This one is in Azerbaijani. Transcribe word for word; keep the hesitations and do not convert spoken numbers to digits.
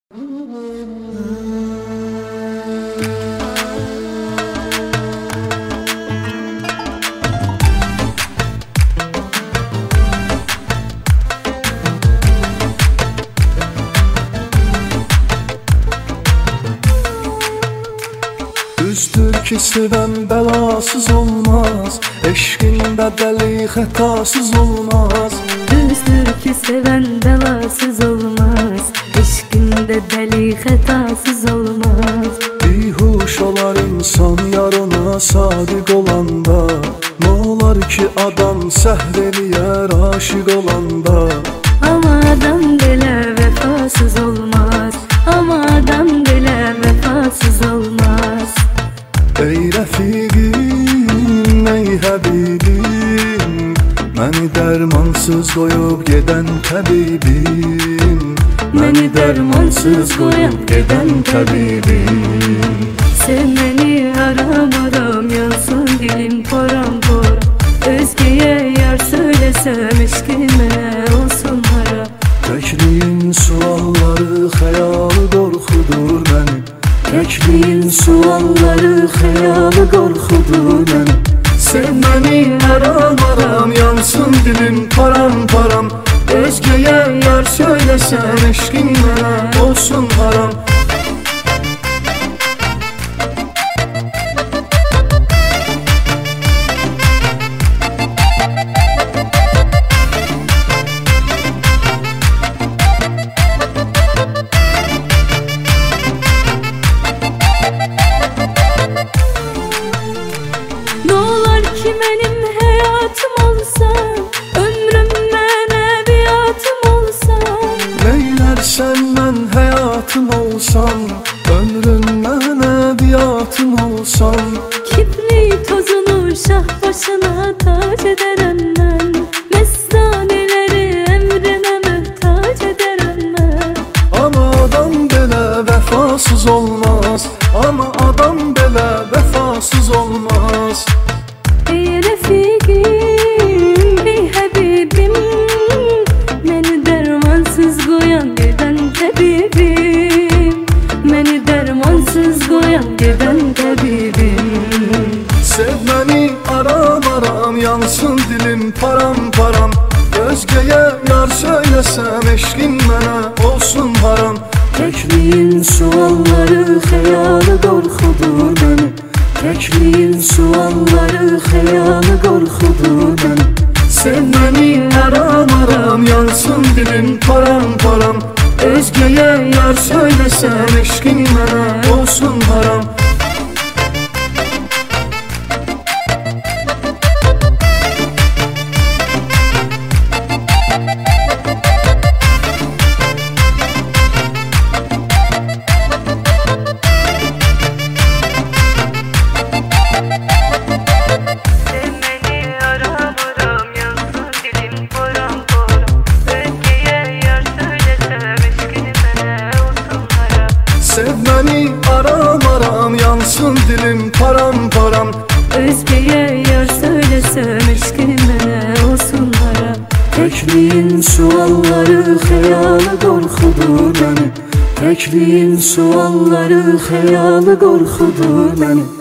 Düzdür ki seven belasız olmaz, eşkinde deli hatasız olmaz. Düzdür ki seven belasız olmaz, eşkinde deli hatasız olmaz. Bihuş olar insan yarına sadık olanda, ne olar ki adam səhr eləyər aşık olanda. Ama adam belə vefasız olmaz, ama adam belə vefasız olmaz. Ey rəfiqim, ey həbibim, məni dərmansız qoyub gedən təbibim, məni dərmansız qoyub gedən təbibim. Sevməni aram aram yansın dilim param param. Özgeye yar söylesem eşkin mənə olsun hara. Təkliyin sualları xəyalı qorxudur məni, təkliyin sualları xəyalı qorxudur məni. Sevməni aram aram yansın dilim param param. Özgeye yar söylesem eşkin mənə olsun haram. Ki benim hayatım olsa, ömrüm mənəviyyatım olsa. Neylərsən mən həyatım olsam, ömrüm mənəviyyatım olsam. Kibli tozunu şah başına tac ederim mən, məstanələri əmrinə möhtac ederim mən. Ama adam belə vəfasız olmaz, ama adam belə vəfasız olmaz. Ey rəfiqim, ey həbibim, məni dərmansız qoyan gedən təbibim, məni dərmansız qoyan gedən təbibim. Sevməni aram aram yansın dilim param param. Özgeye yar söylesem eşkin mənə olsun haram. Təkliyin sualları xəyalı qorxudur məni, təkliyin sualları xəyalı qorxudur məni. Sevməni aram aram yansın dilim param param. Özgeye yar söylesem eşkin mənə olsun haram. Sevməni aram aram yansın dilim param param. Özgeye yar söylesem eşkin mənə olsun haram. Təkliyin sualları xəyalı qorxudur məni, təkliyin sualları xəyalı qorxudur məni.